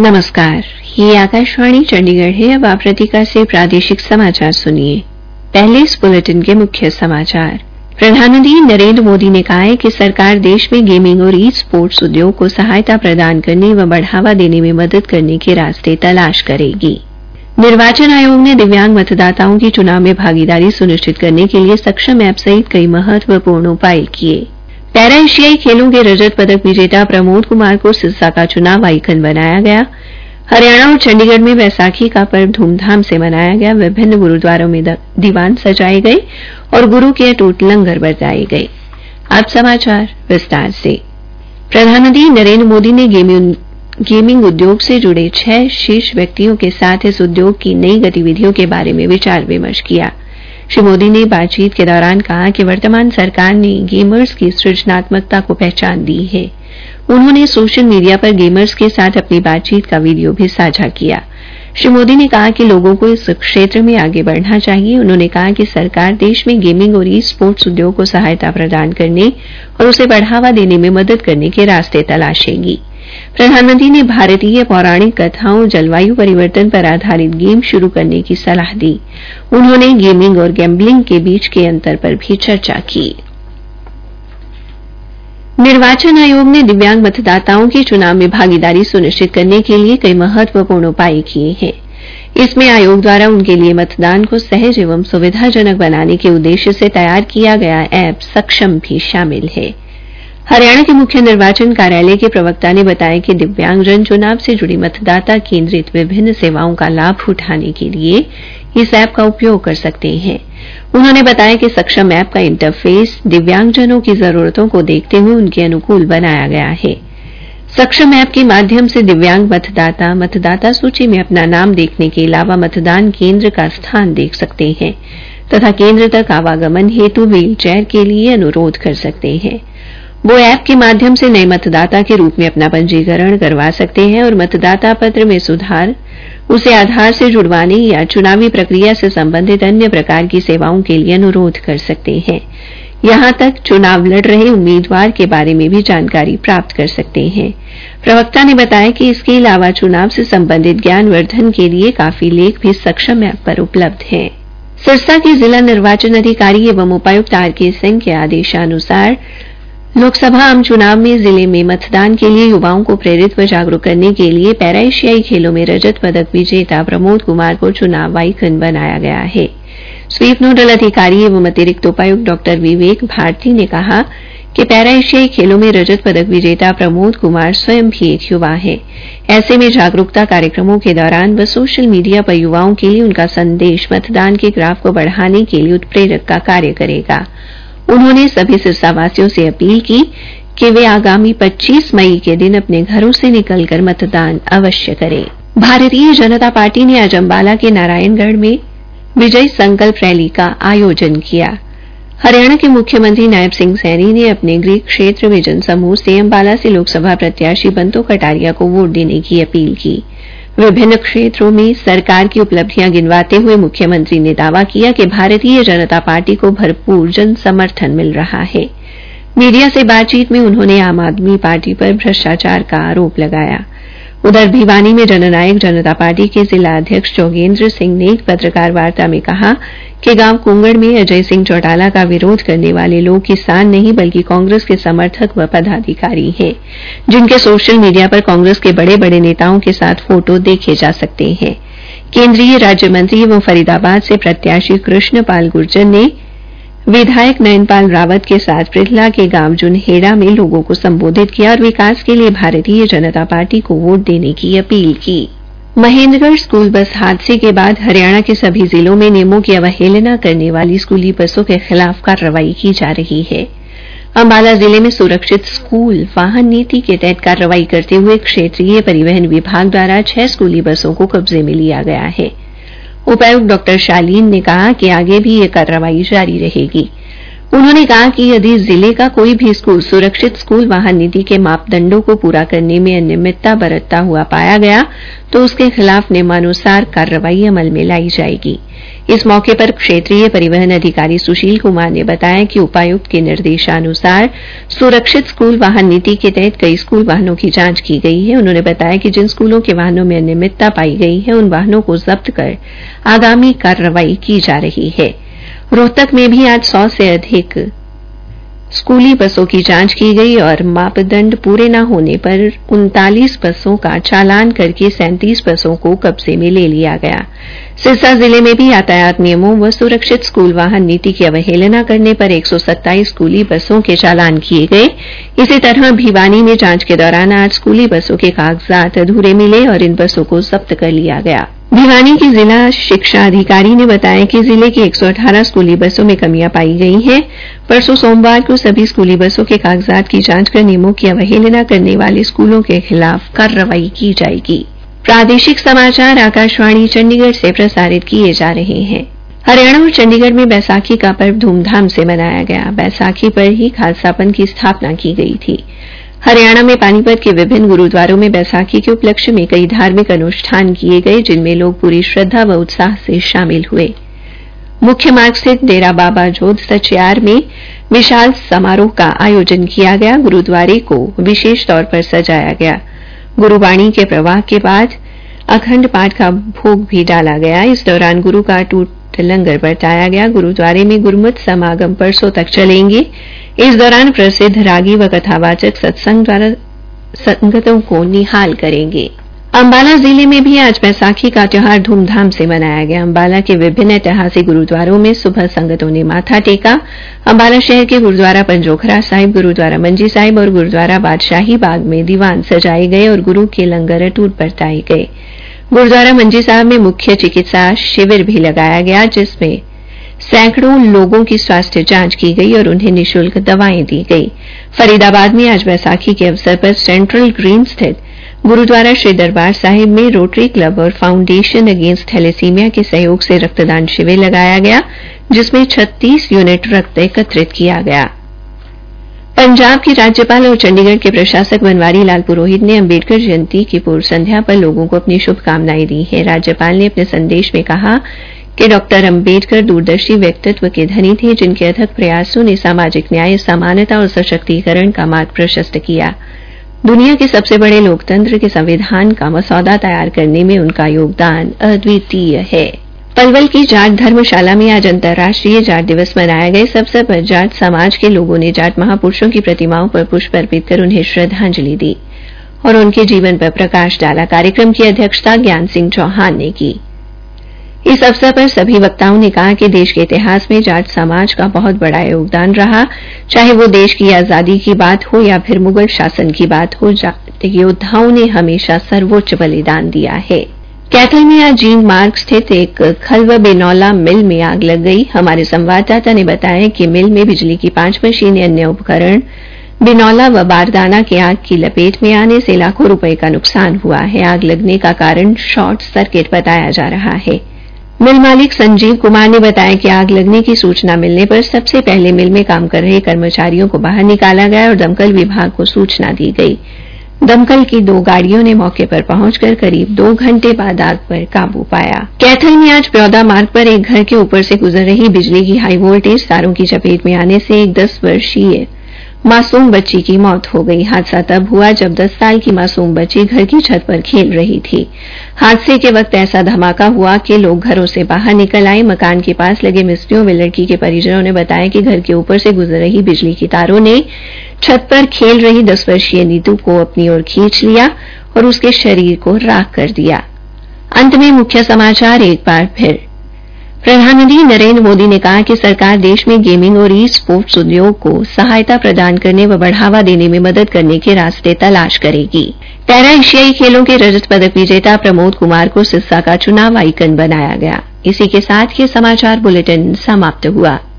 नमस्कार, ये आकाशवाणी चंडीगढ़ है। अब आप रतिका से प्रादेशिक समाचार सुनिए। पहले इस बुलेटिन के मुख्य समाचार। प्रधानमंत्री नरेंद्र मोदी ने कहा है कि सरकार देश में गेमिंग और ई स्पोर्ट्स उद्योग को सहायता प्रदान करने व बढ़ावा देने में मदद करने के रास्ते तलाश करेगी। निर्वाचन आयोग ने दिव्यांग मतदाताओं की चुनाव में भागीदारी सुनिश्चित करने के लिए सक्षम ऐप सहित कई महत्वपूर्ण उपाय किए। पैरा एशियाई खेलों के रजत पदक विजेता प्रमोद कुमार को सिरसा का चुनाव आइकन बनाया गया। हरियाणा और चंडीगढ़ में बैसाखी का पर्व धूमधाम से मनाया गया। विभिन्न गुरुद्वारों में दीवान सजाए गए और गुरु के अटूट लंगर बरताए गए। अब समाचार विस्तार से। प्रधानमंत्री नरेंद्र मोदी ने गेमिंग उद्योग से जुड़े 6 शीर्ष व्यक्तियों के साथ इस उद्योग की नई गतिविधियों के बारे में विचार विमर्श किया। श्री मोदी ने बातचीत के दौरान कहा कि वर्तमान सरकार ने गेमर्स की सृजनात्मकता को पहचान दी है। उन्होंने सोशल मीडिया पर गेमर्स के साथ अपनी बातचीत का वीडियो भी साझा किया। श्री मोदी ने कहा कि लोगों को इस क्षेत्र में आगे बढ़ना चाहिए। उन्होंने कहा कि सरकार देश में गेमिंग और ई स्पोर्ट्स उद्योग को सहायता प्रदान करने और उसे बढ़ावा देने में मदद करने के रास्ते तलाशेगी। प्रधानमंत्री ने भारतीय पौराणिक कथाओं, जलवायु परिवर्तन पर आधारित गेम शुरू करने की सलाह दी। उन्होंने गेमिंग और गैम्बलिंग के बीच के अंतर पर भी चर्चा की। निर्वाचन आयोग ने दिव्यांग मतदाताओं की चुनाव में भागीदारी सुनिश्चित करने के लिए कई महत्वपूर्ण उपाय किए हैं। इसमें आयोग द्वारा उनके लिए मतदान को सहज एवं सुविधाजनक बनाने के उद्देश्य से तैयार किया गया ऐप सक्षम भी शामिल है। हरियाणा के मुख्य निर्वाचन कार्यालय के प्रवक्ता ने बताया कि दिव्यांगजन चुनाव से जुड़ी मतदाता केंद्रित विभिन्न सेवाओं का लाभ उठाने के लिए इस ऐप का उपयोग कर सकते हैं। उन्होंने बताया कि सक्षम ऐप का इंटरफेस दिव्यांगजनों की जरूरतों को देखते हुए उनके अनुकूल बनाया गया है। सक्षम ऐप के माध्यम से दिव्यांग मतदाता मतदाता सूची में अपना नाम देखने के अलावा मतदान केंद्र का स्थान देख सकते हैं तथा केंद्र तक आवागमन हेतु व्हील चेयर के लिए अनुरोध कर सकते हैं। वो ऐप के माध्यम से नए मतदाता के रूप में अपना पंजीकरण करवा सकते हैं और मतदाता पत्र में सुधार, उसे आधार से जुड़वाने या चुनावी प्रक्रिया से संबंधित अन्य प्रकार की सेवाओं के लिए अनुरोध कर सकते हैं। यहां तक चुनाव लड़ रहे उम्मीदवार के बारे में भी जानकारी प्राप्त कर सकते हैं। प्रवक्ता ने बताया कि इसके अलावा चुनाव से संबंधित ज्ञानवर्धन के लिए काफी लेख भी सक्षम ऐप पर उपलब्ध हैं। सिरसा के जिला निर्वाचन अधिकारी एवं उपायुक्त आर.के. सिंह के आदेशानुसार लोकसभा आम चुनाव में जिले में मतदान के लिए युवाओं को प्रेरित व जागरूक करने के लिए पैरा एशियाई खेलों में रजत पदक विजेता प्रमोद कुमार को चुनाव आइकन बनाया गया है। स्वीप नोडल अधिकारी एवं अतिरिक्त उपायुक्त डॉ. विवेक भारती ने कहा कि पैरा एशियाई खेलों में रजत पदक विजेता प्रमोद कुमार स्वयं भी एक युवा है। ऐसे में जागरूकता कार्यक्रमों के दौरान व सोशल मीडिया पर युवाओं के लिए उनका संदेश मतदान के ग्राफ को बढ़ाने के लिए उत्प्रेरक का कार्य करेगा। उन्होंने सभी सिरसावासियों से अपील की कि वे आगामी 25 मई के दिन अपने घरों से निकलकर मतदान अवश्य करें। भारतीय जनता पार्टी ने आज अंबाला के नारायणगढ़ में विजय संकल्प रैली का आयोजन किया। हरियाणा के मुख्यमंत्री नायब सिंह सैनी ने अपने गृह क्षेत्र में जनसमूह से अंबाला से लोकसभा प्रत्याशी बंतो कटारिया को वोट देने की अपील की। विभिन्न क्षेत्रों में सरकार की उपलब्धियां गिनवाते हुए मुख्यमंत्री ने दावा किया कि भारतीय जनता पार्टी को भरपूर जन समर्थन मिल रहा है। मीडिया से बातचीत में उन्होंने आम आदमी पार्टी पर भ्रष्टाचार का आरोप लगाया। उधर भिवानी में जननायक जनता पार्टी के जिला अध्यक्ष जोगेंद्र सिंह ने एक पत्रकार वार्ता में कहा कि गांव कुंगड़ में अजय सिंह चौटाला का विरोध करने वाले लोग किसान नहीं बल्कि कांग्रेस के समर्थक व पदाधिकारी हैं, जिनके सोशल मीडिया पर कांग्रेस के बड़े बड़े नेताओं के साथ फोटो देखे जा सकते हैं। केंद्रीय राज्य मंत्री एवं फरीदाबाद से प्रत्याशी कृष्णपाल गुर्जर ने विधायक नयनपाल रावत के साथ पृथला के गांव जुनहेड़ा में लोगों को संबोधित किया और विकास के लिए भारतीय जनता पार्टी को वोट देने की अपील की। महेंद्रगढ़ स्कूल बस हादसे के बाद हरियाणा के सभी जिलों में नियमों की अवहेलना करने वाली स्कूली बसों के खिलाफ कार्रवाई की जा रही है। अंबाला जिले में सुरक्षित स्कूल वाहन नीति के तहत कार्रवाई करते हुए क्षेत्रीय परिवहन विभाग द्वारा 6 स्कूली बसों को कब्जे में लिया गया है। उपायुक्त डॉ. शालीन ने कहा कि आगे भी यह कार्रवाई जारी रहेगी। उन्होंने कहा कि यदि जिले का कोई भी स्कूल सुरक्षित स्कूल वाहन नीति के मापदंडों को पूरा करने में अनियमितता बरतता हुआ पाया गया तो उसके खिलाफ नियमानुसार कार्रवाई अमल में लाई जाएगी। इस मौके पर क्षेत्रीय परिवहन अधिकारी सुशील कुमार ने बताया कि उपायुक्त के निर्देशानुसार सुरक्षित स्कूल वाहन नीति के तहत कई स्कूल वाहनों की जांच की गई है। उन्होंने बताया कि जिन स्कूलों के वाहनों में अनियमितता पाई गई है उन वाहनों को जब्त कर आगामी कार्रवाई की जा रही है। रोहतक में भी आज 100 से अधिक स्कूली बसों की जांच की गई और मापदंड पूरे न होने पर 39 बसों का चालान करके 37 बसों को कब्जे में ले लिया गया। सिरसा जिले में भी यातायात नियमों व सुरक्षित स्कूल वाहन नीति की अवहेलना करने पर 127 स्कूली बसों के चालान किए गए। इसी तरह भिवानी में जांच के दौरान आज स्कूली बसों के कागजात अधूरे मिले और इन बसों को जब्त कर लिया गया। भिवानी की जिला शिक्षा अधिकारी ने बताया कि जिले की 118 स्कूली बसों में कमियां पाई गई हैं। परसों सोमवार को सभी स्कूली बसों के कागजात की जांच कर नियमों की अवहेलना करने वाले स्कूलों के खिलाफ कार्रवाई की जाएगी। प्रादेशिक समाचार आकाशवाणी चंडीगढ़ से प्रसारित किए जा रहे हैं। हरियाणा और चंडीगढ़ में बैसाखी का पर्व धूमधाम से मनाया गया। बैसाखी पर ही खालसा पंथ की स्थापना की गई थी। हरियाणा में पानीपत के विभिन्न गुरुद्वारों में बैसाखी के उपलक्ष्य में कई धार्मिक अनुष्ठान किए गए जिनमें लोग पूरी श्रद्धा व उत्साह से शामिल हुए। मुख्य मार्ग स्थित डेरा बाबा जोध सचियार में विशाल समारोह का आयोजन किया गया। गुरुद्वारे को विशेष तौर पर सजाया गया। गुरुवाणी के प्रवाह के बाद अखंड पाठ का भोग भी डाला गया। इस दौरान गुरु का अटूट लंगर बरताया गया। गुरुद्वारे में गुरमत समागम परसों तक चलेंगे। इस दौरान प्रसिद्ध रागी व कथावाचक सत्संग द्वारा संगतों को निहाल करेंगे। अंबाला जिले में भी आज बैसाखी का त्यौहार धूमधाम से मनाया गया। अंबाला के विभिन्न ऐतिहासिक गुरुद्वारों में सुबह संगतों ने माथा टेका। अंबाला शहर के गुरुद्वारा पंजोखरा साहिब, गुरुद्वारा मंजी साहिब और गुरुद्वारा बादशाही बाग में दीवान सजाए गए और गुरु के लंगर अटूट बरताए गए। गुरुद्वारा मंजी साहिब में मुख्य चिकित्सा शिविर भी लगाया गया जिसमें सैकड़ों लोगों की स्वास्थ्य जांच की गई और उन्हें निःशुल्क दवाएं दी गई। फरीदाबाद में आज बैसाखी के अवसर पर सेंट्रल ग्रीन स्थित गुरुद्वारा श्री दरबार साहिब में रोटरी क्लब और फाउंडेशन अगेंस्ट थैलेसीमिया के सहयोग से रक्तदान शिविर लगाया गया जिसमें 36 यूनिट रक्त एकत्रित किया गया। पंजाब के राज्यपाल और चंडीगढ़ के प्रशासक बनवारी लाल पुरोहित ने अम्बेडकर जयंती की पूर्व संध्या पर लोगों को अपनी शुभकामनाएं दी हैं। राज्यपाल ने अपने संदेश में कहा कि डॉक्टर अम्बेडकर दूरदर्शी व्यक्तित्व के धनी थे जिनके अथक प्रयासों ने सामाजिक न्याय, समानता और सशक्तिकरण का मार्ग प्रशस्त किया। दुनिया के सबसे बड़े लोकतंत्र के संविधान का मसौदा तैयार करने में उनका योगदान अद्वितीय है। पलवल की जाट धर्मशाला में आज अंतर्राष्ट्रीय जाट दिवस मनाया गया। इस अवसर पर जाट समाज के लोगों ने जाट महापुरुषों की प्रतिमाओं पर पुष्प अर्पित कर उन्हें श्रद्धांजलि दी और उनके जीवन पर प्रकाश डाला। कार्यक्रम की अध्यक्षता ज्ञान सिंह चौहान ने की। इस अवसर पर सभी वक्ताओं ने कहा कि देश के इतिहास में जाट समाज का बहुत बड़ा योगदान रहा। चाहे वो देश की आजादी की बात हो या फिर मुगल शासन की बात हो, जाट योद्धाओं ने हमेशा सर्वोच्च बलिदान दिया है। कैथल में आज जींद मार्ग स्थित एक खल व बेनौला मिल में आग लग गई। हमारे संवाददाता ने बताया कि मिल में बिजली की 5 मशीनें, अन्य उपकरण, बिनौला व बारदाना के आग की लपेट में आने से लाखों रुपए का नुकसान हुआ है। आग लगने का कारण शॉर्ट सर्किट बताया जा रहा है। मिल मालिक संजीव कुमार ने बताया कि आग लगने की सूचना मिलने पर सबसे पहले मिल में काम कर रहे कर्मचारियों को बाहर निकाला गया और दमकल विभाग को सूचना दी गई। दमकल की 2 गाड़ियों ने मौके पर पहुंचकर करीब 2 घंटे बाद आग पर काबू पाया। कैथल में आज प्यौदा मार्ग पर एक घर के ऊपर से गुजर रही बिजली की हाई वोल्टेज तारों की चपेट में आने से एक 10 वर्षीय मासूम बच्ची की मौत हो गई। हादसा तब हुआ जब 10 साल की मासूम बच्ची घर की छत पर खेल रही थी। हादसे के वक्त ऐसा धमाका हुआ कि लोग घरों से बाहर निकल आए। मकान के पास लगे मिस्त्रियों व लड़की के परिजनों ने बताया कि घर के ऊपर से गुजर रही बिजली की तारों ने छत पर खेल रही 10 वर्षीय नीतू को अपनी ओर खींच लिया और उसके शरीर को राख कर दिया। अंत में मुख्य समाचार एक बार फिर। प्रधानमंत्री नरेंद्र मोदी ने कहा कि सरकार देश में गेमिंग और ई स्पोर्ट्स उद्योग को सहायता प्रदान करने व बढ़ावा देने में मदद करने के रास्ते तलाश करेगी। पैरा एशियाई खेलों के रजत पदक विजेता प्रमोद कुमार को सिरसा का चुनाव आइकन बनाया गया। इसी के साथ ये समाचार बुलेटिन समाप्त हुआ।